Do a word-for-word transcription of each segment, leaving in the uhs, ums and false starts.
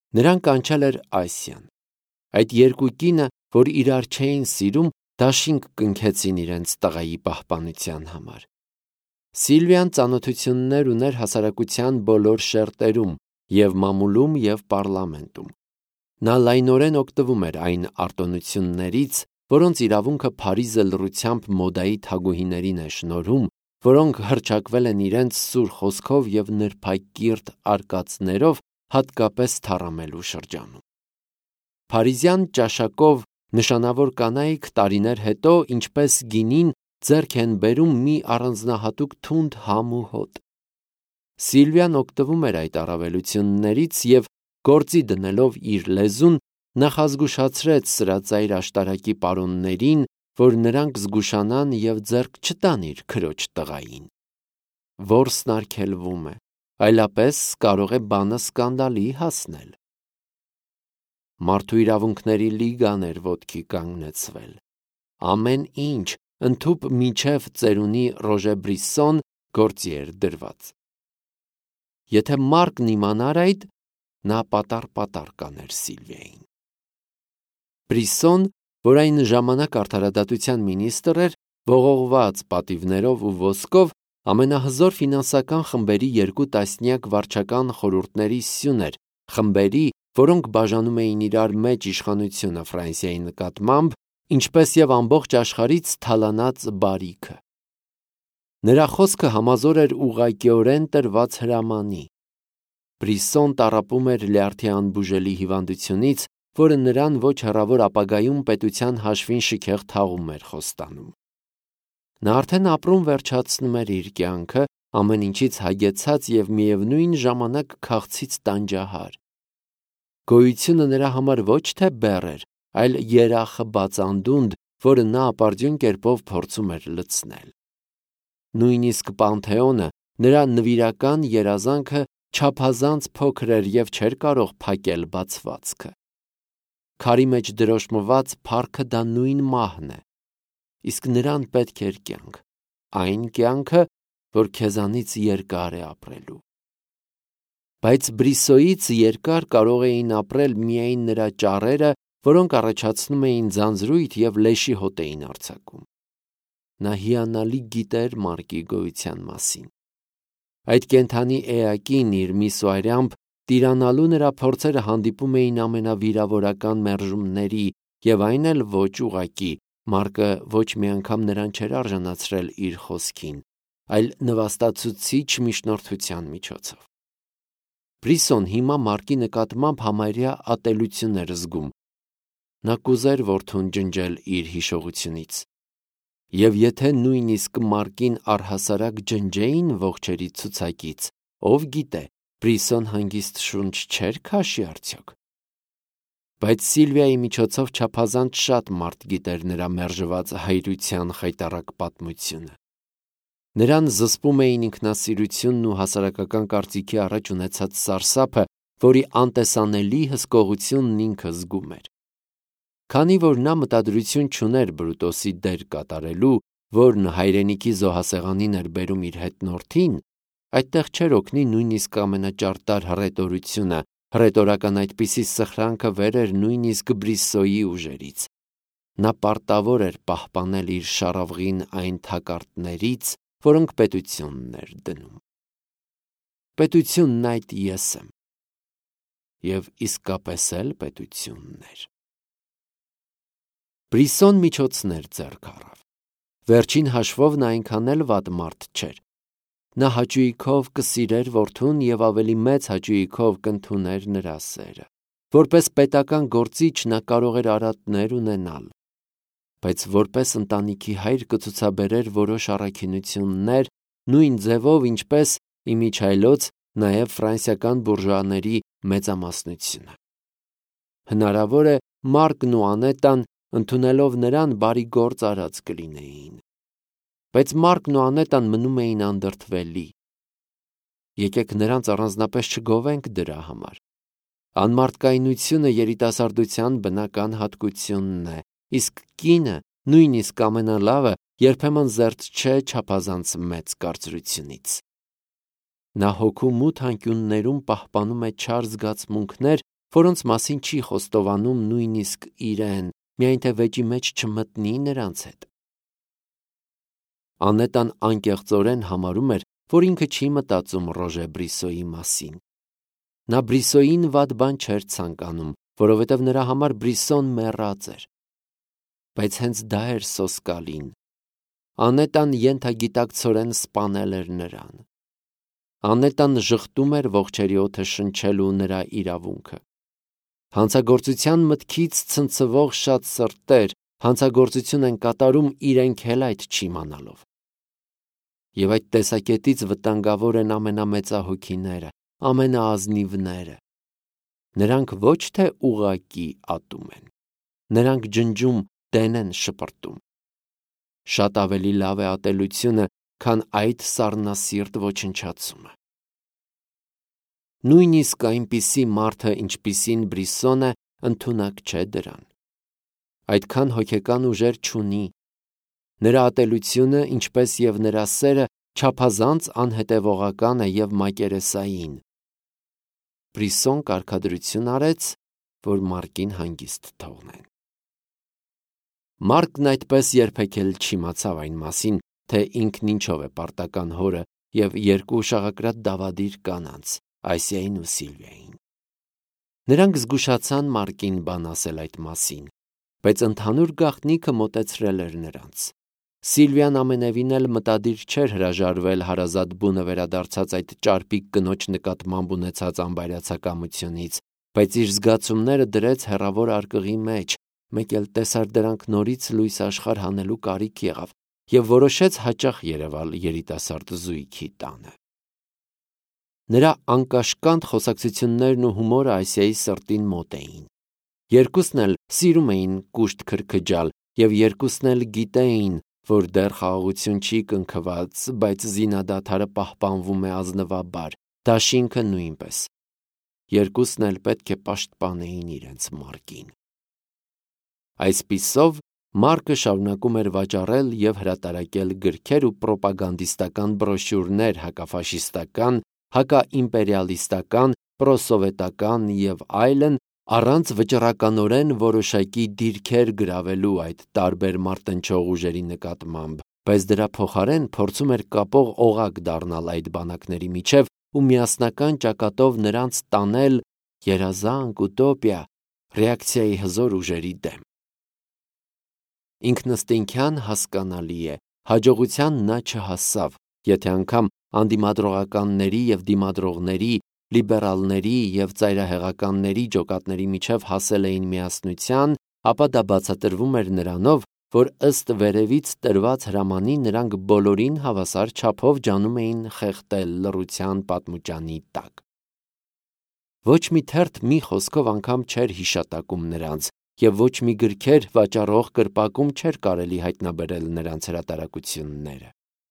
Նրան կանչել էր Ասիան։ Այդ երկու կինը, որ իրար չէին սիրում, դաշինք կնքեցին իրենց տղայի պահպանության համար։ Սիլվիան ծանոթություններ ուներ հասարակության բոլոր շերտերում, և մամուլում, և պարլամենտում։ Նա լայնորեն օգտվում էր այն արտոնություններից, որոնց իրավունքը Փարիզը լռությամբ մոդայի թագուհիներին է շնորհում, որոնք հռչակվել են իրենց սուր խոսքով և նրբակիրթ արկածներով, հատկապես թառամելու շրջանում։ Փարիզյան ճաշակով նշանավոր կանայք տարիներ հետո, ինչպես գինին, ձեռք են բերում մի առանձնահատուկ թունդ համ ու հոտ։ Սիլվիան օգտվում էր այդ առավելություններից և, գործի դնելով իր լեզուն, նախազգուշացրեց սրածայր աշտարակի պարոններին, որ նրանք զգուշանան և ձեռք չտան իր քրոջ տղային։ Որսն արգելվում է, այլապես կարող է բանը սկանդալի հասնել։ Մարդու իրավունքների լիգան էր ոտքի կանգնեցվել։ Ամեն ինչ, ընդհուպ մինչև ծերունի Ռոժե Բրիսսոն, գործի էր դրված։ Եթե Մարկն իմանար այդ, նա պատառ-պատառ կաներ Սիլվիային։ Բրիսսոն, որ այն ժամանակ արդարադատության մինիստր էր, ողողված պատիվներով ու ոսկով, ամենահզոր ֆինանսական խմբերի երկու տասնյակ վարչական խորհուրդների սյուն էր, խմբերի, որոնք բաժանում էին իրար մեջ իշխանությունը Ֆրանսիայի նկատմամբ, ինչպես և ամբողջ աշխարհից թալանած բարիքը։ Նրա խոսքը համազոր էր ուղղակիորեն տրված հրամանի։ Բրիսսոն տառապում էր լյարդի անբուժելի հիվանդությունից, որը նրան ոչ հեռավոր ապագայում պետության հաշվին շքեղ թաղում էր խոստանում։ Նա արդեն ապրում վերջացնում էր իր կյանքը, ամեն ինչից հագեցած և միևնույն ժամանակ քաղցից տանջահար։ Գոյությունը նրա համար ոչ թե բեռ էր, այլ երախը բաց անդունդ, որը նա ապարդյուն կերպով փորձում էր լցնել։ Նույնիսկ Պանթեոնը, նրա նվիրական երազանքը, չափազանց փոքր էր և չէր կարող փակել բացվածքը։ Քարի մեջ դրոշմված փառքը դա նույն մահն է, իսկ նրան պետք էր կյանք, այն կյանքը, որ քեզանից երկար է ապրելու։ Բայց Բրիսոյից երկար կարող էին ապրել միայն նրա ճառերը, որոնք առաջացնում էին ձանձրույթ և լեշի հոտ էին արձակում։ Նա հիանալի գիտեր Մարկի գոյության մասին։ Այդ կենդանի էակին իր միսուարյամբ տիրանալու նրա փորձերը հանդիպում էին ամենավիրավորական մերժումների, և այն էլ ոչ ուղղակի, Մարկը ոչ մի անգամ նրան չէր արժանացրել իր խոսքին, այլ նվաստացուցիչ միջնորդության միջոցով։ Բրիսսոն հիմա Մարկի նկատմամբ համարյա ատելություն էր զգում։ Նա կուզեր որդուն ջնջել իր հիշողությունից։ Եվ եթե նույնիսկ Մարկին առհասարակ ջնջեին ողջերի ցուցակից, ով գիտե, Բրիսսոն հանգիստ շունչ չէր քաշի արդյոք։ Բայց Սիլվիայի միջոցով չափազանց շատ մարդ գիտեր նրա մերժված հայրության խայտառակ պատմությունը։ Նրան զսպում էին ինքնասիրությունն ու հասարակական կարծիքի առաջ ունեցած սարսափը, որի անտեսանելի հսկողությունն ինքը զգում էր։ Քանի որ նա մտադրություն չուներ Բրուտոսի դեր կատարելու, որն հայրենիքի զոհասեղանին էր բերում իր հետնորդին, այդտեղ չէր օգնի նույնիսկ ամենաճարտար հռետորությունը, հռետորական այդպիսի սխրանքը վեր էր նույնիսկ Բրիսոյի ուժերից։ Նա պարտավոր էր պահպանել իր շառավղին այն թակարդներից, որոնք պետությունն էր դնում։ Պետությունն այդ ես եմ։ Եվ իսկապես էլ պետությունն էր։ Բրիսսոն միջոցներ ձեռք առավ։ Վերջին հաշվով նա այնքան էլ վատ մարդ չէր։ Նա հաճույքով կսիրեր որդուն և ավելի մեծ հաճույքով կընդուներ նրա սերը։ Որպես պետական գործիչ նա կարող էր արատներ ունենալ, բայց որպես ընտանիքի հայր կցուցաբերեր որոշ առաքինություններ, նույն ձևով, ինչպես, իմիջիայլոց, նաև ֆրանսիական բուրժուաների մեծամասնությունը։ Հնարավոր է Մարկն ու Անետան, ընդունելով նրան, բարի գործ արած կլինեին։ Բայց Մարկն ու Անետան մնում էին անդրդվելի։ Եկեք նրանց առանձնապես չգովենք դրա համար։ Անմարդկայնությունը երիտասարդության բնական հատկությունն է, իսկ կինը, նույնիսկ ամենալավը, երբեմն զերծ չէ չափազանց մեծ կարծրությունից։ Նա հոգու մութ անկյուններում պահպանում է չար զգացմունքներ որոնց մասին չի խոստովանում նույնիսկ իրեն, միայն թե վեճի մեջ չմտնի նրանց հետ։ Անետան անկեղծորեն համարում էր, որ ինքը չի մտածում Ռոժե Բրիսոյի մասին։ Նա Բրիսոյին վատ բան չէր ցանկանում, որովհետև նրա համար Բրիսոն մեռած էր։ Բայց հենց դա էր սոսկալին։ Անետան ենթագիտակցորեն սպանել էր նրան։ Անետան ժխտում էր ողջերի օդը շնչելու նրա իրավունքը։ Հանցագործության մտքից ցնցվող շատ սրտեր հանցագործություն են կատարում իրենք էլ այդ չիմանալով։ Եվ այդ տեսակետից վտանգավոր են ամենամեծահոգիները, ամենաազնիվները։ Նրանք ոչ թե ուղակի ատում են, նրանք ջնջում, դեն են շպրտում։ Շատ ավելի լավ է ատելությունը, քան այդ սառնասիրտ ոչնչացումը։ Նույնիսկ այնպիսի մարդը, ինչպիսին Բրիսոնը, ընդունակ չէ դրան։ Այդքան հոգեկան ուժեր չունի։ Նրա ատելությունը, ինչպես և նրա սերը, չափազանց անհետևողական է և մակերեսային։ Բրիսոն կարգադրություն արեց, որ Մարկին հանգիստ թողնեն։ Մարկն այդպես երբեք էլ չիմացավ այն մասին, թե ինքն ինչով է պարտական հորը և երկու շաղակրատ դավադիր կանանց՝ Այսիային ու Սիլվիային։ Նրանք զգուշացան Մարկին բան ասել այդ մասին, բայց ընդհանուր գաղտնիքը մոտեցրել էր նրանց։ Սիլվիան ամենևին էլ մտադիր չէր հրաժարվել հարազատ բունը վերադարձած այդ ճարպիկ կնոջ նկատմամբ ունեցած անբայրացակամությունից, բայց իր զգացումները դրեց հեռավոր արկղի մեջ, մեկ էլ տեսար դրանք նորից լույս աշխարհ հանելու կարիք եղավ և որոշեց հաճախ երևալ երիտասարդ զույգի տանը։ Նրա անկաշկանդ խոսակցություններն ու հումորը Այսիայի սրտին մոտ էին։ Երկուսն էլ սիրում էին կուշտ քրքջալ և երկուսն էլ գիտեին, որ դեռ խաղաղություն չի կնքված, բայց զինադադարը պահպանվում է ազնվաբար, դաշինքը նույնպես։ Երկուսն էլ պետք է պաշտպանեին իրենց Մարկին։ Այսպիսով Մարկը շարունակում էր վաճառել և հրատարակել գրքեր ու պրոպագանդիստական բրոշյուրներ հակաֆաշիստական, հակաիմպերիալիստական, պրոսովետական և այլն, առանց վճռականորեն որոշակի դիրքեր գրավելու այդ տարբեր մարտնչող ուժերի նկատմամբ, բայց դրա փոխարեն փորձում էր կապող օղակ դառնալ այդ բանակների միջև ու միասնական ճակատով նրանց տանել երազանք, ուտոպիա, ռեակցիայի հզոր ուժերի դեմ։ Ինքնըստինքյան հասկանալի է, հաջողության նա չհասավ, եթե անգամ անդիմադրողականների և դիմադրողների, լիբերալների և ծայրահեղականների ջոկատների միջև հասել էին միասնության, ապա դա բացատրվում էր նրանով, որ ըստ վերևից տրված հրամանի նրանք բոլորին հավասար չափով ջանում էին խեղդել լռության պատմուճանի տակ։ Ոչ մի թերթ մի խոսքով անգամ չէր հիշատակում նրանց, և ոչ մի գրքեր վաճառող կրպակում չէր կարելի հայտնաբերել նրանց հրատարակությունները։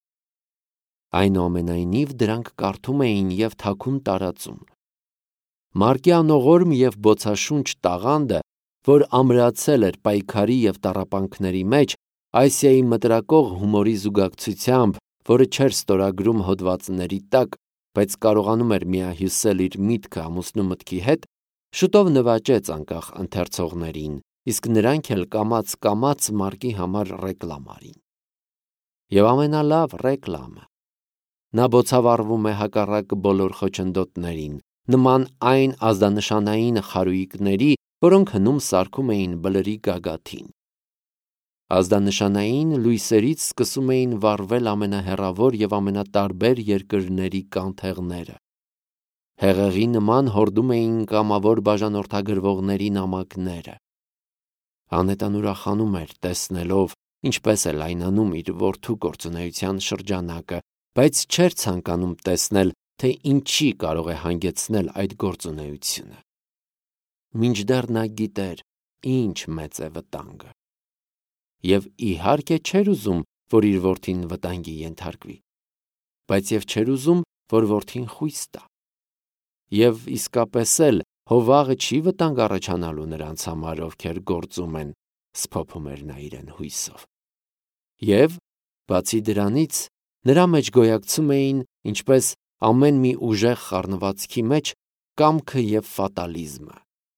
Այնուամենայնիվ դրանք կարդում էին և թաքուն տարածում։ Մարկի անողորմ և բոցաշունչ տաղանդը, որ ամրացել էր պայքարի և տառապանքների մեջ, Այսիայի մտրակող հումորի զուգակցությամբ, որը չէր ստորագրում հոդվածների տակ, բայց կարողանում էր միահյուսել իր միտքը ամուսնու մտքի հետ, շուտով նվաճեց անկախ ընթերցողներին, իսկ նրանք էլ կամաց-կամաց Մարկի համար ռեկլամ արին։ Եվ ամենալավ ռեկլամը։ Նա բոցավառվում է հակառակ բոլոր խոչընդոտներին, նման այն ազդանշանային խարույկների, որոնք հնում սարքում էին բլրի գագաթին։ Ազդանշանային լույսերից սկսում էին վառվել ամենահեռավոր և ամենատարբեր երկրների կանթեղները։ Հեղեղի նման հորդում էին կամավոր բաժանորդագրվողների նամակները։ Անետան ուրախանում էր տեսնելով, ինչպես է լայնանում իր որդու գործունեության շրջանակը, բայց չէր ցանկանում տեսնել, թե ինչի կարող է հանգեցնել այդ գործունեությունը։ Մինչդեռ նա գիտեր, ինչ մեծ է վտանգը։ Եվ իհարկե չէր ուզում, որ իր որդին վտանգի ենթարկվի, բայց և չէր ուզում, որ որդին խույս տա։ Եվ իսկապես էլ հովաղը չի վտանգ առաջանալու նրանց համար, ովքեր գործում են, սփոփում էր նա իրեն հույսով։ Եվ, բացի դրանից, նրա մեջ գոյակցում էին, ինչպես ամեն մի ուժեղ խառնվածքի մեջ, կամքը և ֆատալիզմը,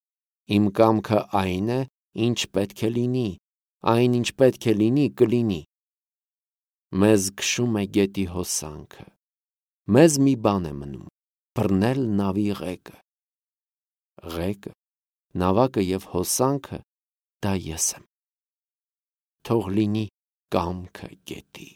Իմ կամքը այն է, ինչ պետք է լինի, այն ինչ պետք է լինի, կլինի։ Մեզ քշում է գետի հոսանքը, մեզ մի բան է մնում, բռնել նավի ղեկը։ Ղեկը, նավակը և հոսանքը, դա ես եմ։ Թող լինի կամքը գետի։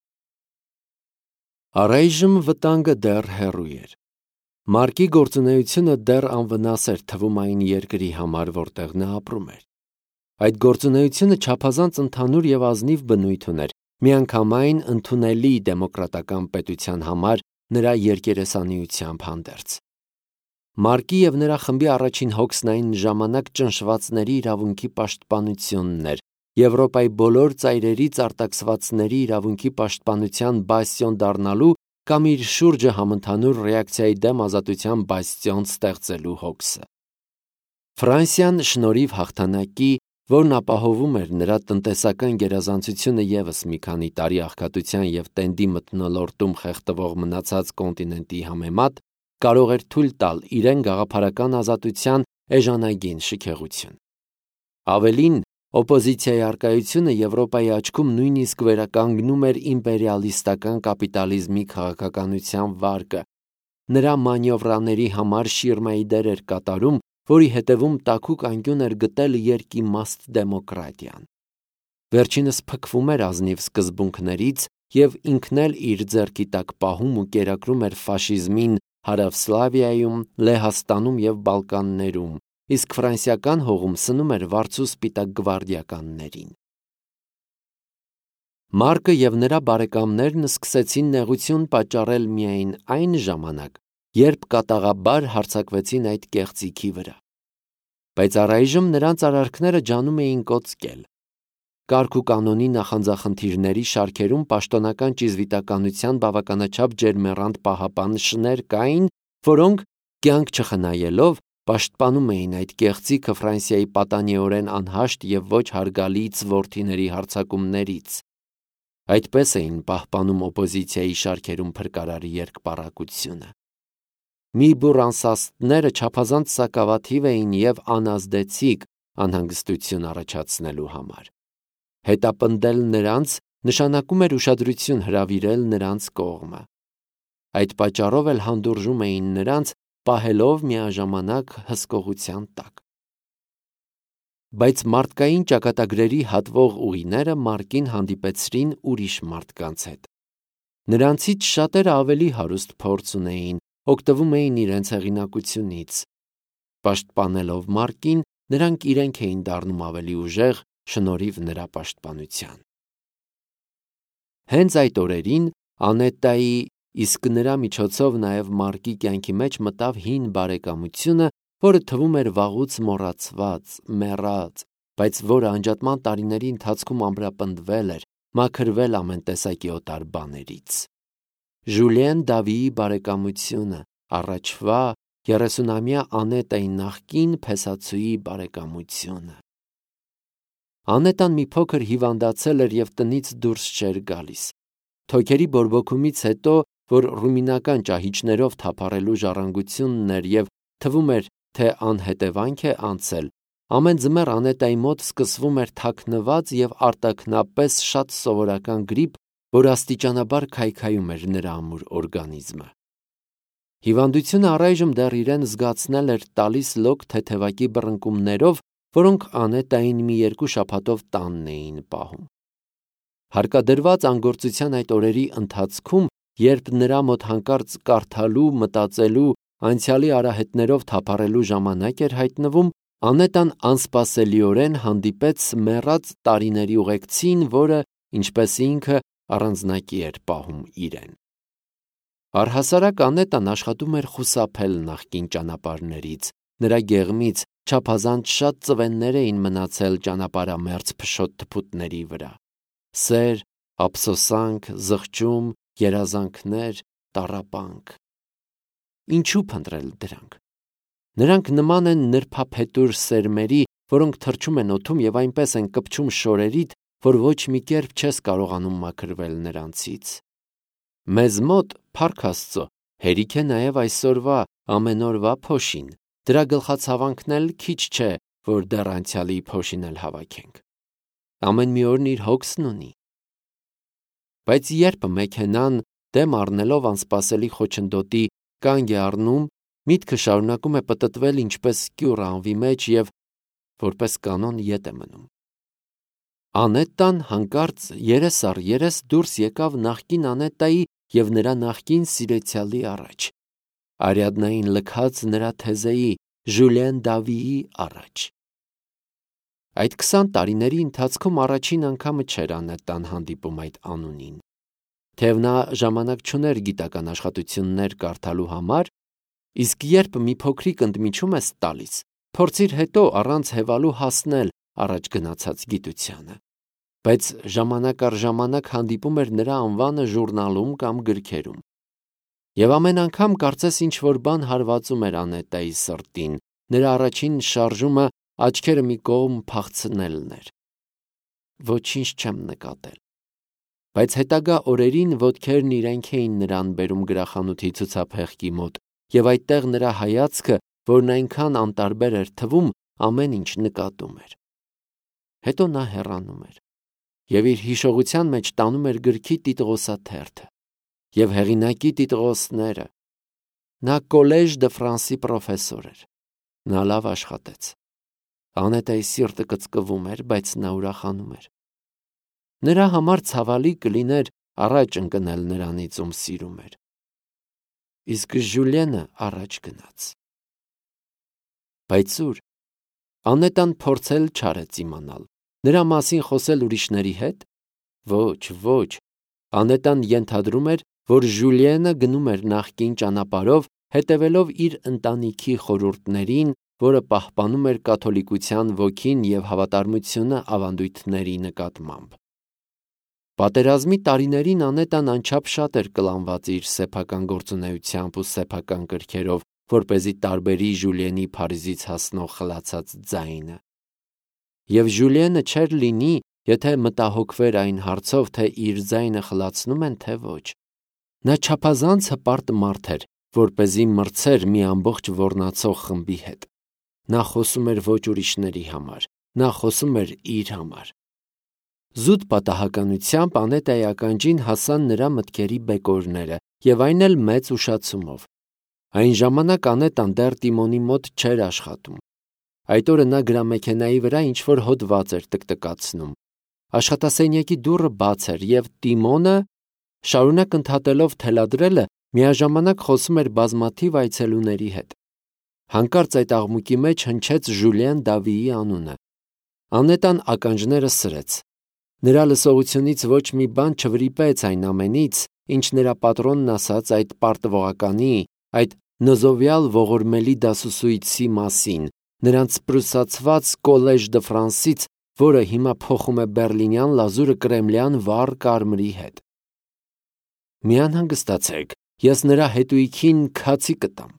Առայժմ վտանգը դեռ հեռու էր։ Մարկի գործունեությունը դեռ անվնաս էր թվում այն երկրի համար, որտեղ նա ապրում էր։ Այդ գործունեությունը չափազանց ընդհանուր և ազնիվ բնույթ ուներ, միանգամայն ընդունելի դեմոկրատական պետության համար նրա երկերեսանիությամբ հանդերձ։ Մարկի և նրա խմբի առաջին հոգսն այն ժամանակ ճնշվածների իրավունքի պաշտպանությունն էր, Եվրոպայի բոլոր ծայրերից արտաքսվածների իրավունքի պաշտպանության բաստիոն դառնալու կամ իր շուրջը համընդհանուր ռեակցիայի դեմ ազատության բաստիոն ստեղծելու հոգսը։ Ֆրանսիան շնորհիվ հաղթանակի, որն ապահովում էր նրա տնտեսական գերազանցությունը ևս մի քանի տարի աղքատության և տենդի մթնոլորտում խեղդվող մնացած կոնտինենտի համեմատ, կարող էր թույլ տալ իրեն գաղափարական ազատության էժանագին շքեղություն։ Ավելին, օպոզիցիայի առկայությունը Եվրոպայի աչքում նույնիսկ վերականգնում էր իմպերիալիստական կապիտալիզմի քաղաքականության վարկը, նրա մանևրաների համար շիրմայի դեր էր կատարում, որի հետևում տաքուկ անկյուն էր գտել երկիմաստ դեմոկրատիան։ Վերջինս փքվում էր ազնիվ սկզբունքներից և ինքն էլ իր ձեռքի տակ պահում ու կերակրում էր ֆաշիզմին Հարավսլավիայում, Լեհաստանում և Բալկաններում, իսկ ֆրանսիական հողում սնում էր վարձու սպիտակ գվարդիականներին։ Մարկը և նրա բարեկամներն սկսեցին նեղություն պատճառել միայն այն ժամանակ, երբ կատաղաբար հարձակվեցին այդ կեղծիքի վրա։ Բայց առայժմ նրանց արարքները ջանում էին կոծկել։ Կարգ ու կանոնի նախանձախնդիրների շարքերում պաշտոնական ճիզվիտականության բավականաչափ ջերմեռանդ պահապան շներ կային, որոնք, կյանք չխնայելով, պաշտպանում էին այդ կեղծիքը Ֆրանսիայի պատանիորեն անհաշտ և ոչ հարգալից որդիների հարձակումներից։ Այդպես էին պահպանում օպոզիցիայի շարքերում փրկարարի երկպառակությունը։ Մի բուռ անսաստները չափազանց սակավաթիվ էին և անազդեցիկ անհանգստություն առաջացնելու համար։ Հետապնդել նրանց նշանակում էր ուշադրություն հրավիրել նրանց կողմը։ Այդ պատճառով էլ հանդուրժում էին նրանց, պահելով միաժամանակ հսկողության տակ։ Բայց մարդկային ճակատագրերի հատվող ուղիները Մարկին հանդիպեցրին ուրիշ մարդկանց հետ։ Նրանցից շատերը ավելի հարուստ փորձ ունեին, օգտվում էին իրենց հեղինակությունից։ Պաշտպանելով Մարկին, նրանք իրենք էին դառնում ավելի ուժեղ շնորհիվ նրա պաշտպանության։ Հենց այդ օրերին Անետայի, իսկ նրա միջոցով նաև Մարկի կյանքի մեջ մտավ հին բարեկամությունը, որը թվում էր վաղուց մոռացված, մեռած, բայց որը անջատման տարիների ընթացքում ամրապնդվել էր, մաքրվել ամեն տեսակի օտար բաներից։ Ժուլիեն Դավիի բարեկամությունը, առաջվա երեսունամյա Անետայի նախկին փեսացուի բարեկամությունը։ Անետան մի փոքր հիվանդացել էր և տնից դուրս չէր գալիս։ Թոքերի բորբոքումից հետո, որ ռումինական ճահիճներով թափառելու ժառանգությունն էր և թվում էր, թե անհետևանք է անցել, ամեն ձմեռ Անետայի մոտ սկսվում էր թաքնված և արտաքնապես շատ սովորական գրիպ, որ աստիճանաբար քայքայում էր նրա ամուր օրգանիզմը։ Հիվանդությունը առայժմ դեռ իրեն զգացնել էր տալիս լոկ թեթևակի բռնկումներով, որոնք Անետային մի երկու շաբաթով տանն էին պահում։ Հարկադրված անգործության այդ օրերի ընթացքում, երբ նրա մոտ հանկարծ կարդալու, մտածելու, անցյալի արահետներով թափառելու ժամանակ էր հայտնվում, Անետան անսպասելիորեն հանդիպեց մեռած տարիների ուղեկցին, որը, ինչպես ինքը, առանձնակի էր պահում իրեն։ Առհասարակ Անետան աշխատում էր խուսափել նախկին ճանապարհներից, նրա գեղմից չափազանց շատ ծվեններ էին մնացել ճանապարհամերձ փշոտ թփուտների վրա։ Սեր, ափսոսանք, զղջում, երազանքներ, տառապանք։ Ինչու փնտրել դրանք։ Նրանք նման են նրբափետուր սերմերի, որոնք թռչում են օդում և այնպես են կպչում շորերիդ, որ ոչ մի կերպ չես կարողանում մաքրվել նրանցից։ Մեզ մոտ, փառք Աստծո, հերիք է նաև այսօրվա ամենօրվա փոշին, Դրա գլխացավանքն էլ քիչ չէ, որ դեռ անցյալի փոշին էլ հավաքենք։ Ամեն մի օրն իր հոգսն ունի։ Բայց երբ մեքենան դեմ առնելով անսպասելի խոչընդոտի կանգ է առնում, միտքը շարունակում է պտտվել ինչպես կյուռ անվի մեջ և որպես կանոն ետ է մնում։ Անետտան հանկարծ երես առ երես դուրս եկավ նախկին Անետտայի և նրա նախկին սիրեցյալի առաջ, Արիադնային լքած նրա թեզեի Ժուլիեն Դավիի առաջ։ Այդ քսան տարիների ընթացքում առաջին անգամը չէր Անետտան հանդիպում այդ անունին, թեև նա ժամանակ չուներ գիտական աշխատություններ կարդալու համար, իսկ երբ մի փոքրիկ ընդմիջում ես տալիս, փորձիր հետո առանց հևալու հասնել առաջ գնացած գիտությանը, բայց ժամանակ առ ժամանակ հանդիպում էր նրա անվանը ժուրնալում կամ գրքերում։ Եվ ամեն անգամ կարծես ինչ-որ բան հարվածում էր Անետտայի սրտին, նրա առաջին շարժումը աչքերը մի կողմ փախցնելն էր։ Ոչինչ չեմ նկատել։ Բայց հետագա օրերին ոտքերն իրենք էին նրան բերում գրախանութի ցուցափեղկի մոտ, և այդտեղ նրա հայացքը, որն այնքան անտարբեր էր թվում, ամեն ինչ նկատում էր։ Հետո նա հեռանում էր, և իր հիշողության մեջ տանում էր գրքի տիտղոսաթերթը և հեղինակի տիտղոսները։ Նա Կոլեժ դը Ֆրանսի պրոֆեսոր էր։ Նա լավ աշխատեց։ Անետտայի սիրտը կծկվում էր, բայց նա ուրախանում էր։ Նրա համար ցավալի կլիներ առաջ ընկնել նրանից, ում սիրում էր։ Իսկ Ժուլիենը առաջ գնաց։ Բայց ուր։ Անետտան փորձել չարեց իմանալ։ Նրա մասին խոսել ուրիշների հետ։ Ոչ, ոչ։ Անետտան ենթադրում էր, որ Ժուլիենը գնում էր նախկին ճանապարհով, հետևելով իր ընտանիքի խորհուրդներին, որը պահպանում էր կաթոլիկության ոգին և հավատարմությունը ավանդույթների նկատմամբ։ Պատերազմի տարիներին Անետտան անչափ շատ էր կլանված իր սեփական գործունեությամբ ու սեփական կրքերով, որպեսզի տարբերի Ժուլիենի Փարիզից հասնող խլացած ձայնը։ Եվ Ժուլիենը չէր լինի, եթե մտահոգվեր այն հարցով, թե իր ձայնը խլացնում են, թե ոչ։ Նա չափազանց հպարտ մարդ էր, որպեսզի մրցեր մի ամբողջ ոռնացող խմբի հետ։ Նա խոսում էր ոչ ուրիշների համար, նա խոսում էր իր համար։ Զուտ պատահականությամբ Անետտայի ականջին հասան նրա մտքերի բեկորները, և այն էլ մեծ ուշացումով։ Այն ժամանակ Անետտան դեռ Տիմոնի մոտ չէր աշխատում։ Այդ օրը նա գրամեքենայի վրա ինչ-որ հոդված էր տկտկացնում։ Աշխատասենյակի դուռը բաց էր, և Տիմոնը, շարունակ ընդհատելով թելադրելը, միաժամանակ խոսում էր բազմաթիվ այցելուների հետ։ Հանկարծ այդ աղմուկի մեջ հնչեց Ժուլիեն Դավիի անունը։ Անետտան ականջները սրեց։ Նրա լսողությունից ոչ մի բան չվրիպեց այն ամենից, ինչ նրա պատրոնն ասաց այդ պարտվողականի, այդ նզովյալ ողորմելի դասուսույցի մասին, նրանց պրուսացված Կոլեժ դը Ֆրանսից, որը հիմա փոխում է բեռլինյան լազուրը կրեմլյան վառ կարմրի հետ։ Մի անհանգստացեք, ես նրա հետույքին քացի կտամ։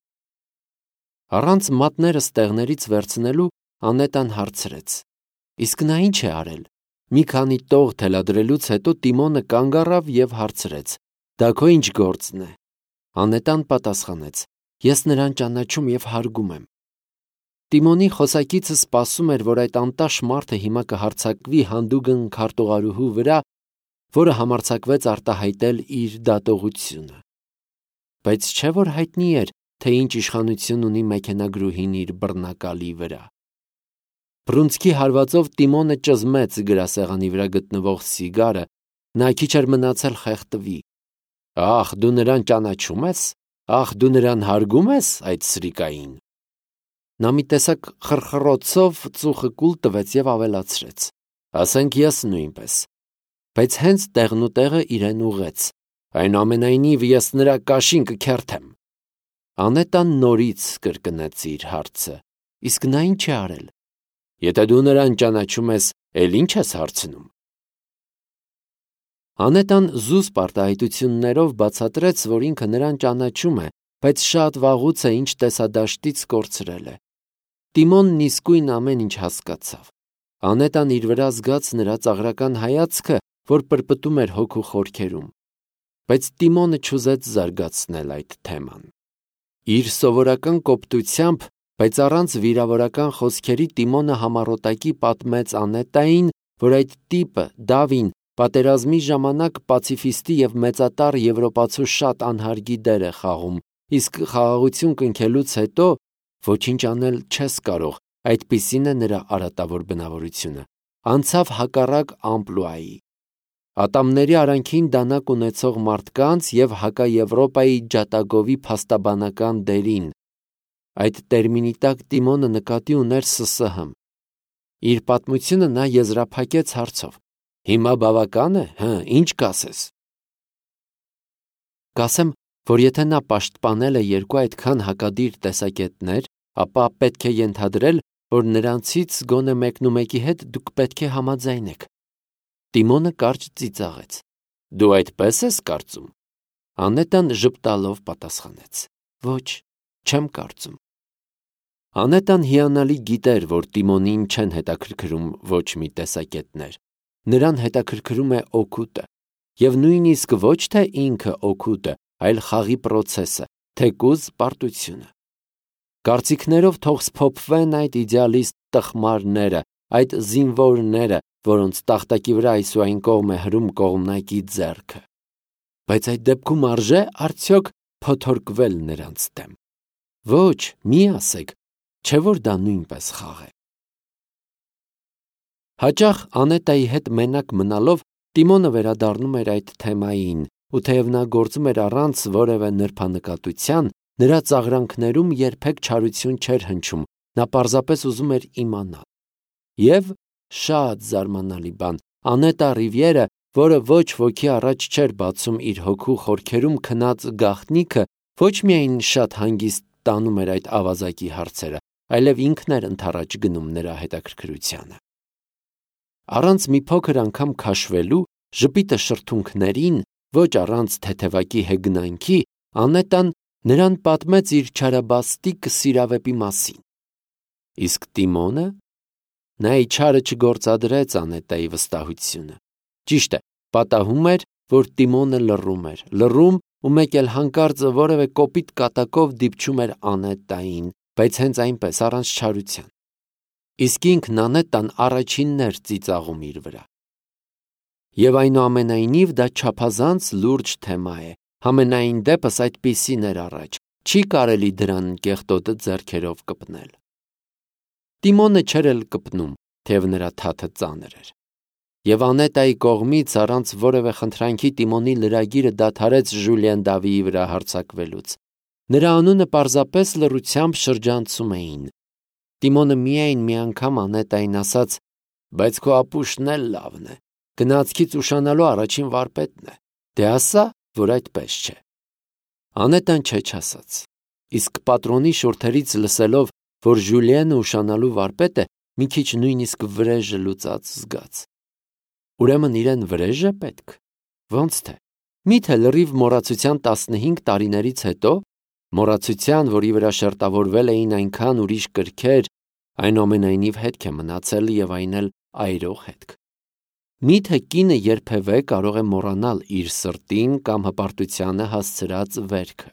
Առանց մատները ստեղներից վերցնելու Անետտան հարցրեց. Իսկ նա ինչ է արել։ Մի քանի տող թելադրելուց հետո Տիմոնը կանգ առավ և հարցրեց. Դա քո ինչ գործն է։ Անետտան պատասխանեց. Ես նրան ճանաչում և հարգում եմ։ Տիմոնի խոսակիցը սպասում էր, որ այդ անտաշ մարդը հիմա կհարձակվի հանդուգն քարտուղարուհու վրա, որը համարձակվեց արտահայտել իր դատողությունը։ Բայց չէ՞ որ հայտնի էր, թե ինչ իշխանություն ունի մեքենագրուհին իր բռնակալի վրա։ Բռունցքի հարվածով Տիմոնը ճզմեց գրասեղանի վրա գտնվող սիգարը, նա քիչ էր մնացել խեղդվի։ Ախ, դու նրան ճանաչում ես։ Ախ, դու նրան հարգում ես, այդ սրիկային։ Նա մի տեսակ խռխռոցով ծուխը կուլ տվեց և ավելացրեց. Ասենք ես նույնպես։ Բայց հենց տեղնուտեղը իրեն ուղղեց. Այնուամենայնիվ ես նրա կաշին կքերթեմ։ Անետտան նորից կրկնեց իր հարցը. Իսկ նա ինչ է արել։ Եթե դու նրան ճանաչում ես, էլ ինչ ես հարցնում։ Անետտան զուսպ արտահայտություններով բացատրեց, որ ինքը նրան ճանաչում է, բայց շատ վաղուց է ինչ տեսադաշտից կորցրել է։ Տիմոնն իսկույն ամեն ինչ հասկացավ։ Անետտան իր վրա զգաց նրա ծաղրական հայացքը, որ պրպտում էր հոգու խորքերում։ Բայց Տիմոնը չուզեց զարգացնել այդ թեման։ Իր սովորական կոպտությամբ, բայց առանց վիրավորական խոսքերի Տիմոնը համառոտակի պատմեց Անետային, որ այդ տիպը, Դավին, պատերազմի ժամանակ պացիֆիստի և մեծատառ եվրոպացու շատ անհարգի դեր է խաղում, իսկ խաղաղություն կնքելուց հետո ոչինչ անել չես կարող, այդպիսին է նրա արատավոր բնավորությունը, անցավ հակառակ ամպլուայի։ Ատամների արանքին դանակ ունեցող մարդկանց և հակաեվրոպայի ջատագովի փաստաբանական դերին։ Այդ տերմինի տակ Տիմոնը նկատի ուներ Ս Ս Հ։ Իր պատմությունը նա եզրափակեց հարցով. «Հիմա բավական է, հը, ինչ կասես»։ Կասեմ, որ եթե նա պաշտպանել է երկու այդքան հակադիր տեսակետներ, ապա պետք է ենթադրել, որ նրանցից գոնե մեկնումեկի հետ դուք պետք է համաձայնեք։ Տիմոնը կարճ ծիծաղեց. «Դու այդպես ես կարծում»։ Անետան ժպտալով պատասխանեց. «Ոչ, չեմ կարծում»։ Անետան հիանալի գիտեր, որ Տիմոնին չեն հետաքրքրում ոչ մի տեսակետներ, նրան հետաքրքրում է օգուտը, և նույնիսկ ոչ թե ինքը օգուտը, այլ խաղի պրոցեսը, թեկուզ պարտությունը։ Կարծիքներով թող սփոփվեն այդ իդեալիստ տխմարները, այդ զինվորները, որոնց տախտակի վրա այսուայն կողմ է հրում կողմնակի ձեռքը։ Բայց այդ դեպքում արժե արդյոք փոթորկվել նրանց դեմ։ Ոչ, մի ասեք, չէ՞ որ դա նույնպես խաղ է։ Հաճախ Անետայի հետ մենակ մնալով Տիմոնը վերադառնում էր այդ թեմային, ու թեև նա գործում էր առանց որևէ նրբանկատության, նրա ծաղրանքներում երբեք չարություն չէր հնչում, նա պարզապես ուզում էր իմանալ։ Եվ շատ զարմանալի բան, Անետա Ռիվիերը, որը ոչ ոքի առաջ չէր բացում իր հոգու խորքերում քնած գաղտնիքը, ոչ միայն շատ հանգիստ տանում էր այդ ավազակի հարցերը, այլև ինքն էր ընդառաջ գնում նրա հետաքրքրությանը։ Առանց մի փոքր անգամ քաշվելու, ժպիտը շրթունքներին, ոչ առանց թեթևակի հեգնանքի, Անետան նրան պատմեց իր չարաբաստիկ սիրավեպի մասին։ Իսկ Տիմոնը։ Նա իչարը չգործադրեց Անետայի վստահությունը։ Ճիշտ է, պատահում էր, որ Տիմոնը լռում էր, լռում ու մեկ էլ հանկարծ որևէ կոպիտ կատակով դիպչում էր Անետային, բայց հենց այնպես, առանց չարության։ Իսկ ինքն Անետան առաջինն էր ծիծաղում իր վրա։ Եվ այնուամենայնիվ դա չափազանց լուրջ թեմա է, համենայն դեպս այդպիսին էր առաջ, չի կարելի դրան կեղտոտը ձեռքերով կպնել։ Տիմոնը չէր էլ կպնում, թեև նրա թաթը ծանր էր։ Եվ Անետայի կողմից առանց որևէ խնդրանքի Տիմոնի լրագիրը դադարեց Ժուլիեն Դավիի վրա հարձակվելուց։ Նրա անունը պարզապես լռությամբ շրջանցում էին։ Տիմոնը միայն մի անգամ Անետային ասաց. «Բայց քո ապուշն էլ լավն է, գնացքից ուշանալու առաջին վարպետն է, դե ասա, որ այդպես չէ»։ Անետան չեչասաց, իսկ պատրոնի շուրթերից լսելով, որ Ժուլիենը ուշանալու վարպետ է, մի քիչ նույնիսկ վրեժը լուծած զգաց։ Ուրեմն իրեն վրեժ է պետք։ Ոնց թե, միթե լրիվ մոռացության տասնհինգ տարիներից հետո, մոռացության, որի վրա շերտավորվել էին այնքան ուրիշ կրքեր, այնուամենայնիվ հետք է մնացել և այն էլ այրող հետք։ Միթե կինը երբևէ կարող է մոռանալ իր սրտին կամ հպարտությանը հասցրած վերքը։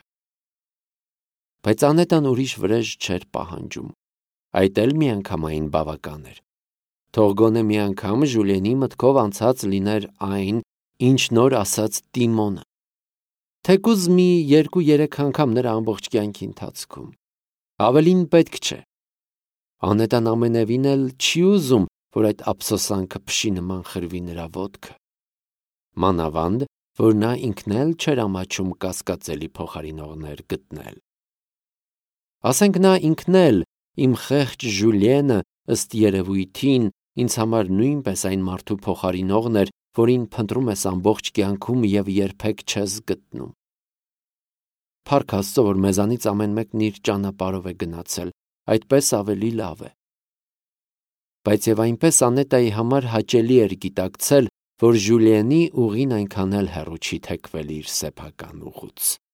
Բայց Անետան ուրիշ վրեժ չէր պահանջում, այդ էլ միանգամայն բավական էր։ Թող գոնե մի անգամ Ժուլիենի մտքով անցած լիներ այն, ինչ նոր ասաց Տիմոնը։ Թեկուզ մի երկու-երեք անգամ նրա ամբողջ կյանքի ընթացքում։ Ավելին պետք չէ։ Անետան ամենևին էլ չի ուզում, որ այդ ափսոսանքը փշի նման խրվի նրա ոտքը։ Մանավանդ, որ նա ինքն էլ չէր ամաչում կասկածելի փոխարինողներ գտնել։ Ասենք նա ինքն էլ, իմ խեղճ Ժուլիենը, ըստ երևույթին, ինձ համար նույնպես այն մարդու փոխարինողն էր, որին փնտրում ես ամբողջ կյանքում և երբեք չես գտնում։ Փառք Աստծո, որ մեզանից ամեն մեկն իր ճանապարհով է գնացել, այդպես ավելի լավ է։ Բայց և այնպես Անետայի համար հաճելի էր գիտակցել, որ Ժուլիենի ուղին այնքան էլ հեռու չի թեքվել իր սեփական ուղուց։